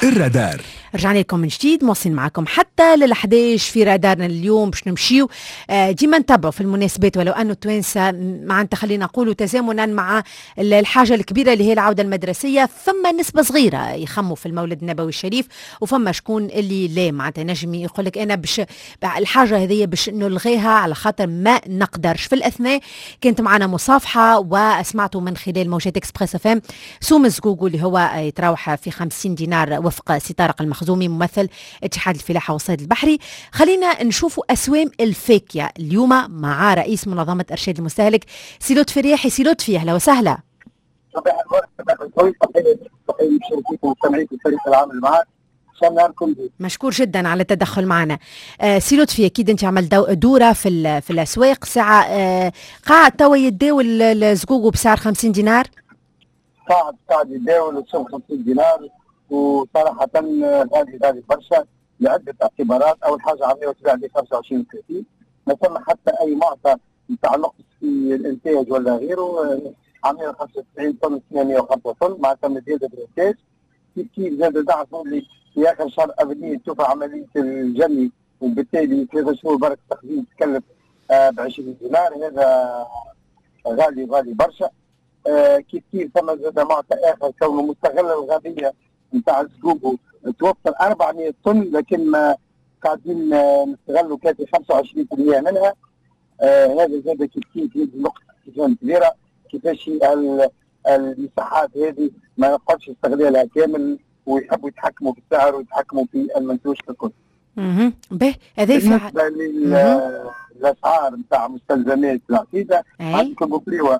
الرادار. رجعنا لكم من جديد، موصلين معكم حتى لل11 في رادارنا اليوم باش نمشيو ديما نتبعوا في المناسبات، ولو انه التوانسه معناتها خلينا نقولوا تزامنا مع الحاجه الكبيره اللي هي العوده المدرسيه، ثم نسبه صغيره يخموا في المولد النبوي الشريف، وفما شكون اللي لا معناتها نجم يقول لك انا باش الحاجه هذه باش نلغيها على خاطر ما نقدرش. في الاثناء كانت معنا مصافحه وسمعتوا من خلال موجات اكسبريس اف ام سوم الزقوقو اللي هو يتراوح في 50 دينار وفق سي طارق المخزومي ممثل اتحاد الفلاحه والصيد البحري. خلينا نشوفوا اسوام الفاكهه اليوم مع رئيس منظمه ارشاد المستهلك سي لطفي رياحي. سي لطفي اهلا وسهلا. صباح الخير، تحيه للمشاركين والمستمعين في فريق العمل معك. مشكور جدا على التدخل معنا. سي لطفي اكيد انت عملت دوره في الاسواق ساعه قاعد توا يتداول الزقوقو بسعر 50 دينار. قاعد يتداول السوق 50 دينار، وصراحه غالي برشا لعده اعتبارات. اول حاجه عمليه تباع ب 25 30، ما ثم حتى اي معطى متعلق في الانتاج ولا غيره. عمليه 95 طن 805 طن مع تم زياده الانتاج. كيف زاد دعم اللي في اخر شهر ابريل تشوف عمليه الجني، وبالتالي 3 شهور برك التخزين تكلف ب 20 دينار. هذا غالي برشا. كيف ثم زاد معطى اخر كونه مستغله الغابيه نتاع الزقوقو توفر 400 طن، لكن ما قاعدين نستغلوا كافي 25% منها. هذا زاد كيف نقطه كبيره كيفاش المساحات هذه ما نقدرش استغلالها كامل، ويحبوا يتحكموا في السعر ويتحكموا في المنتوج ككل. به هذا بالنسبه للاسعار نتاع مستلزمات العقيده، عندك البوكليوه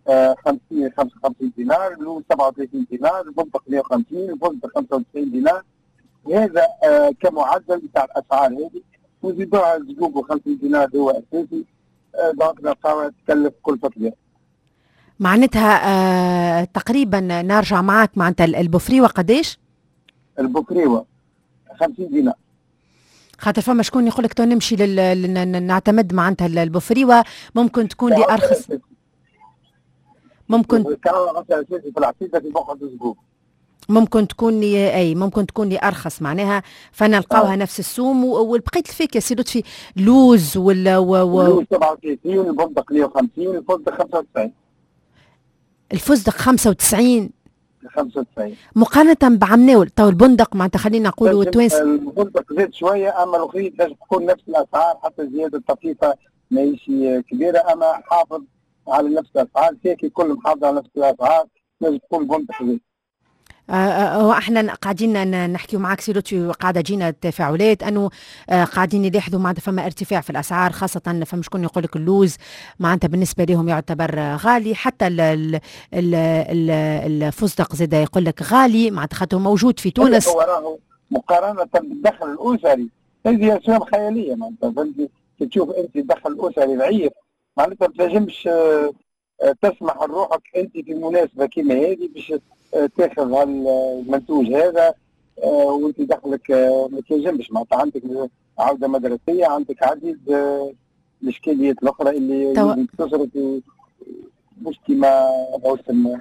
55 دينار، اللوز 37 دينار، البندق 150، الفستق 95 دينار. هذا كمعدل نتاع الاسعار هذه، وزيدوها الزقوقو 50 دينار هو اساسي. دونك نلقاوها تكلف كلفه كبيره. معناتها تقريبا نرجع معك معناتها البوفريوه قداش؟ البوفريوه 50 دينار. خاطر فما شكون يقول لك تو نمشي نعتمد معناتها البوفريوه ممكن تكون لي ارخص. ممكن ممكن تكون لي ممكن تكون لي ارخص معناها، فنلقاوها نفس السوم. والبقيه الفاكهه سي لطفي لوز اللوز 37، البندق 150، الفستق 95. الفستق 95 95 مقارنه بعمناول. تو البندق معناتها خلينا نقولوا التوانس البندق زاد شويه، اما الاخرين تنجم تكون نفس الاسعار، حتى زياده طفيفه ماهيش كبيره، اما حافظ على نفس الاسعار. فاكهه كل محافظه على نفس الاسعار، تنجم تكون بندق زاد. احنا قاعدين نحكيو معك سي لطفي، وقاعده تجينا تفاعلات انه قاعدين يلاحظوا معناتها فما ارتفاع في الاسعار، خاصه فما شكون يقول لك اللوز معناتها بالنسبه لهم يعتبر غالي، حتى الفستق زاد يقول لك غالي معناتها خاطر موجود في تونس. هو راهو مقارنه بالدخل الاسري هذه اسباب خياليه. معناتها فهمتي، تشوف انت الدخل الاسري ضعيف، معناتها ما تنجمش تسمح لروحك انت في مناسبه كيما هذه باش تاخذ هالمنتوج هذا، وانت دخلك ما تنجمش. معناتها عندك عوده مدرسيه، عندك عديد الاشكاليات الاخرى اللي تصرف مش كما موسم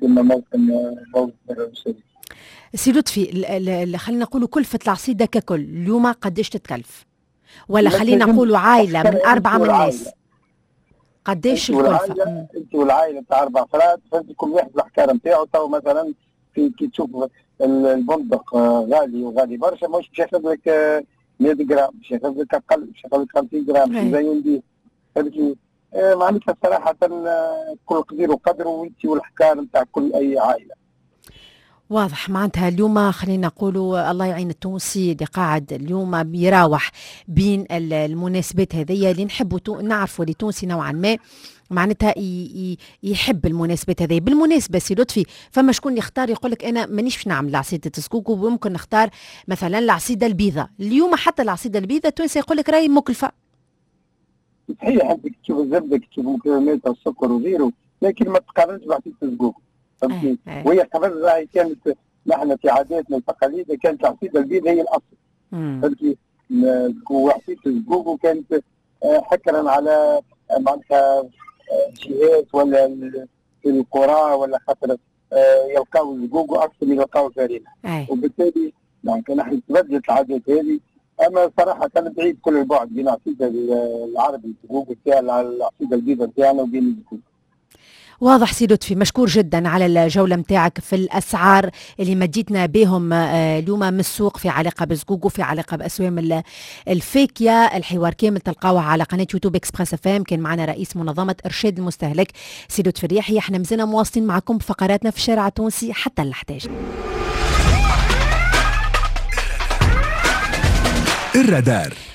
الشريف. سي لطفي خلينا نقولوا كلفه العصيده ككل اليوم قداش تتكلف؟ ولا خلينا نقولوا عائله من 4 من الناس قداش الكلفه؟ انت والعائله تاع 4 افراد، فانت كل واحد الحكايه نتاعو. تو مثلا كي تشوف البندق غالي برشا، مش باش ياخذ لك 100 جرام، باش ياخذ لك اقل، باش ياخذ لك 50 جرام زي ندير. فهمتي، معناتها صراحه كل قدير وقدره، وانت والحكايه نتاع كل اي عائله. واضح. معناتها اليوم خلينا نقولوا الله يعين التونسي اللي قاعد اليوم يراوح بين المناسبات هذيا اللي نحبوا نعرفوا اللي تونسي نوعا ما معناتها يحب المناسبات هذه. بالمناسبه سي لطفي فما شكون يختار يقول لك انا مانيش باش نعمل عصيده الزقوقو، وممكن نختار مثلا العصيده البيضاء. اليوم حتى العصيده البيضاء التونسي يقول لك راهي مكلفه. صحيح، انت تشوف الزبده، تشوف مكونات السكر وغيره، لكن ما تقارنش بعصيده الزقوقو. فهمتني؟ وهي قبل راهي كانت نحن في عاداتنا التقاليد كانت العصيده البيضاء هي الاصل. فهمتني؟ وعصيده الزقوقو كانت حكرا على معناتها جهات ولا في القرى، ولا خاطر يلقاو الزقوقو اكثر من يلقاو الفرينه، وبالتالي يعني نحن تبدلت العادات هذه. اما صراحه كان بعيد كل البعد بين العقيده العربي الحقوق نتاعنا العقيده البيضاء نتاعنا وبين الكل. واضح سي لطفي، مشكور جدا على الجولة متاعك في الأسعار اللي مديتنا بهم اليوم من السوق في علاقة بزقوق وفي علاقة بأسوام الفاكهة. الحوار كامل تلقاوه على قناة يوتيوب إكسبريس اف ام. كان معنا رئيس منظمة إرشاد المستهلك سي لطفي الرياحي. احنا مازلنا مواصلين معكم بفقراتنا في الشارع التونسي حتى ال11. الرادار.